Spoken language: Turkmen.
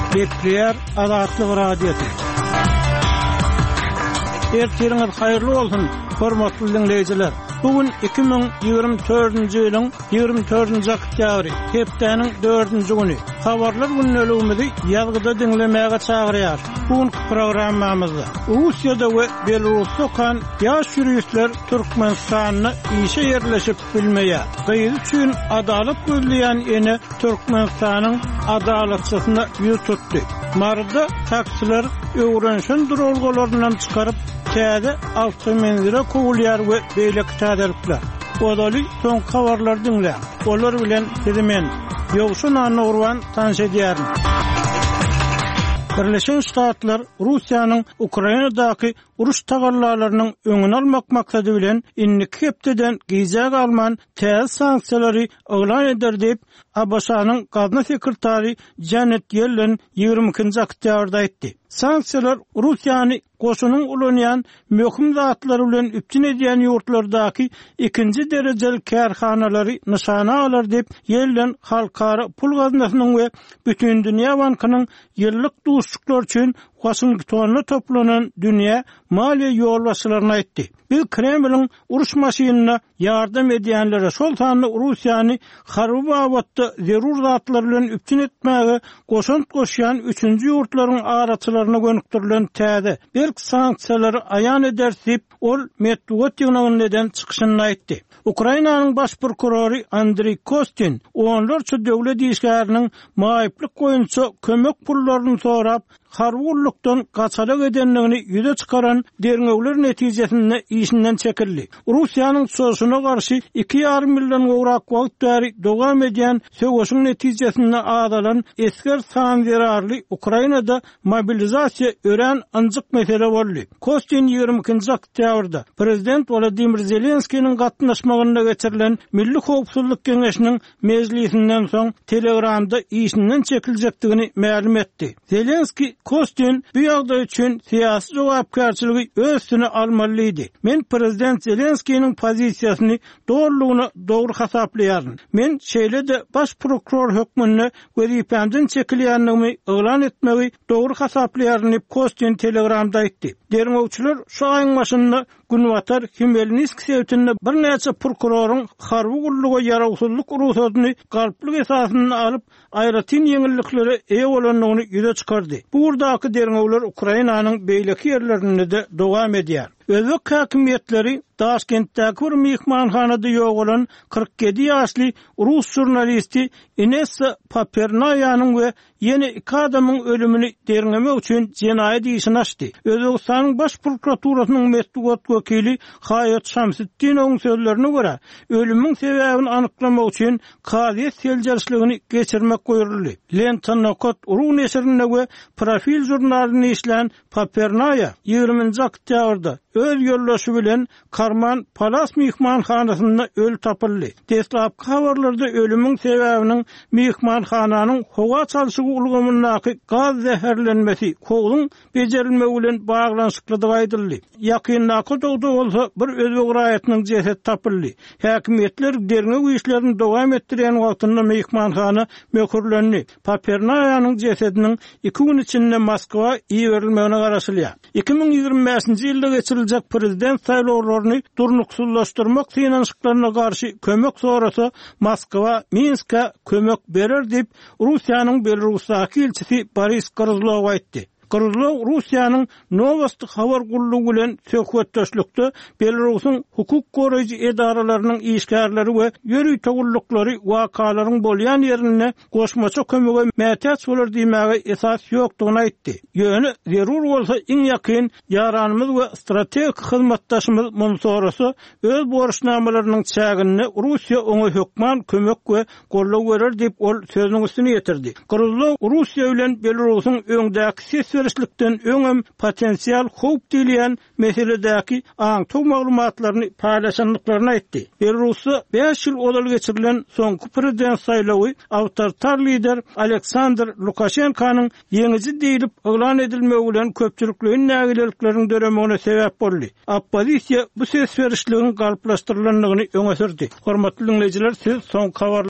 Bekleyer Azatlyk radiosu. Ertiriniz hayırlı olsun, hormatly dinleyijiler. Bugün 2024-nji ýylyň 24-nji oktýabry, hepdeniň 4-nji güni. Habarlar günnäligimizi ýazgyda dinlemäge çagyrýar. Bugün programmamyzda Russiýada we Belarusda kan ýaş ýürüýüşler Türkmenistanyna işe yerleşip bilmeýär. Gyýyz üçin adalet gözleýän ene Türkmenistanyň adaletçysyna ýüz tutdy. Marda taksiler öwrenşen durulgalaryndan çykaryp täze awtomobillere kowulýar we beýle täzelikler. Odaly soň habarlar dinle. Olar bilen sizimen ýogşun anurwan tanşedýärin. Birleşen Ştatlar Russiýanyň Ukrainadaky uruş tagarlalarynyň öňüni almak maksady bilen innik hepdeden giýjak alman täze sanksiýalary oglan eder diýip Abaşanyň gazna sekretary Janet Yellen 22-nji oktýabrda aýtdy. Sanksiýalar Russiýany goşunyň ulanýan möhüm zatlary bilen üpçün edýän ýurtlardaky ikinji derejeli kärhanalary nyşana alar diýip Yellen halkara pul gaznasynyň we bütün dünýä bankynyň ýyllyk duşluklar üçin Washingtonda toplanan dünýä maliýe ýolbaşçylaryna aýtdy. Biz Kremliň uruş maşynyna ýardam edýänlere şol sanly Russiýany harby wagtda zerur zatlar bilen üpçün etmäge goşunt goşýan 3-nji ýurtlaryň araçylaryna gönükdirilen täze bir sanksiýalary aýan eder diýip ol Medvedew ýygynyňdan çykyşyny aýtdy. Ukrainanyň baş prokurory Andrey Kostin onlarça döwlet işgäriniň maýyplyk goýunça kömek pullaryny sorap harwurlukdan gaçalyk edenligini ýüze çykaran derňegler netijesinde işinden çekildi. Russiýanyň soşuna garşy 2,5 million gowrak wagt bäri dowam edýän söwüşiň netijesinde adalan esker san zerarly Ukrainada mobilizasiýa ören anjyk mesele boldy. Kostin 22-nji oktýabrda prezident Volodymyr Zelenskiň gatnaşmagyna geçirilen Milli Howpsuzlyk Keňeşiniň mejlisinden soň Telegramda işinden çekiljekdigini ma'lum etdi. Zelenski Kostin bu ýagdaý üçin syýasy jogapkärçiligi öz üstüne almalydy. Men prezident Zelenskiň pozisiýasyny dogrulygyny dogry hasaplaýaryn. Men şeýle-de baş prokuror hökmüne wezipemden çekilýänligimi oglan etmegi dogry hasaplaýaryn diýip Kostin Telegramda aýtdy. Derňewçiler şu aýyň başynda Günwatar Hmelnitsk sewtinde bir näçe prokuroryň harby gulluga ýaragsyzlyk ruhsatyny galplyk esasyny alyp aýratyn ýeňilliklere eýe bolanlygyny ýüze çykardy. Burdaky derňewler Ukrainanyň beýleki ýerlerinde de dowam edýär. Özbek häkimetleri Taşkentdäki bir mehmanhanada ýok bolan 47 ýaşly rus jurnalisti Inessa Papernaýanyň we ýene 2 adamyň ölümini derňemek üçin jenaýat işini açdy. Özbekistanyň baş prokuraturasynyň Medvedew wekili Hayat Şamsyddinowyň sözlerine görä, ölümüň sebäbini anyklamak üçin kaziýet seljerçiligini geçirmek goýuldy. Lenta Nokot urun eserinde we Profil jurnalyny işlän Papernaya 20-nji oktýabrda öz ýollaşy bilen Karman Palas mehmanhanasynda öl tapyldy. Deslapky habarlarda ölümüň sebäbiniň mehmanhananyň howa çalşygy ulgamyndaky gaz zäherlenmesi, kowluň bejerilmegi bilen baglanyşyklydygy aýdyldy. Ýakyndaky dogda bolsa bir özbek raýatynyň jesedi tapyldy. Häkimetler derňek işlerini dowam etdirýän wagtynda mehmanhana möhürlendi. Papernaýanyň jesediniň 2 gün içinde Moskwa ýerilmegine garaşylýar. 2025-nji ýylda geçiriljek prezident saýlawlaryny durnuksuzlaşdyrmak synanyşyklaryna garşy kömek sorasa Moskwa Minsk'e kömek berer diýip Russiýanyň Belarusdaky elçisi Boris Krylov aýtdy. Krylov Russiýanyň Novosti habar gullugy bilen söhbetdeşlikde Belarusyň hukuk goraýjy edaralarynyň işgärleri we ýörüý togullukları wakalaryň bolýan ýerine goşmaça kömege mätäç bolar diýmäge esas ýokdugyny aýtdy. Ýöne zerur bolsa iň ýakyn ýaranymyz we strategik hyzmatdaşymyz muny sorasa öz borçnamalarynyň çägini Russiýa oňa hökman kömek we gollaw berer diýip ol sözüniň üstüne ýetirdi. Krylov Russiýa bilen Belarusyň öňdäki berişlikden öňem potensial howp diýilýän meseledäki aňtyk maglumatlaryny paýlaşanlyklaryny aýtdy. Belarusda 5 ýyl odaly geçirilen soňky prezident saýlawy awtoritar lider Aleksandr Lukashenkanyň ýeňiji diýilip oglan edilmegi bilen köpçülikliň nägilelikleriniň döremegine sebäp boldy. Oppozisiýa bu ses berişliginiň galplaşdyrylanlygyny öňe sürdi. Hormatly dinleyijiler, siz soňky